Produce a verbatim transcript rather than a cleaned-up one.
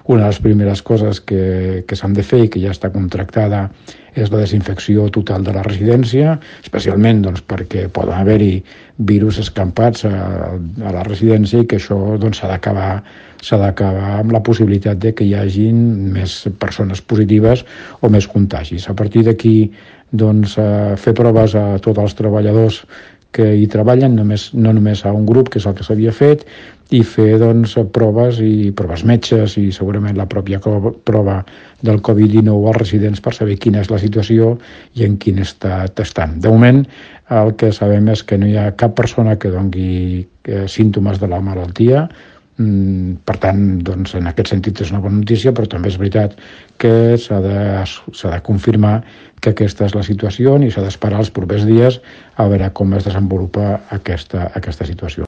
Una de les primeres coses que, que s'han de fer i que ja està contractada és la desinfecció total de la residència, especialment doncs, perquè poden haver-hi virus escampats a, a la residència i que això doncs, s'ha d'acabar s'ha d'acabar amb la possibilitat de que hi hagin més persones positives o més contagis. A partir d'aquí, doncs, eh, fer proves a tots els treballadors que hi treballen, només, no només a un grup, que és el que s'havia fet, i fer doncs, proves i proves metges i segurament la pròpia prova del covid dinou als residents per saber quina és la situació i en quin estat estan. De moment, el que sabem és que no hi ha cap persona que doni eh, símptomes de la malaltia. Per tant, doncs, en aquest sentit és una bona notícia, però també és veritat que s'ha de, s'ha de confirmar que aquesta és la situació i s'ha d'esperar els propers dies a veure com es desenvolupa aquesta, aquesta situació.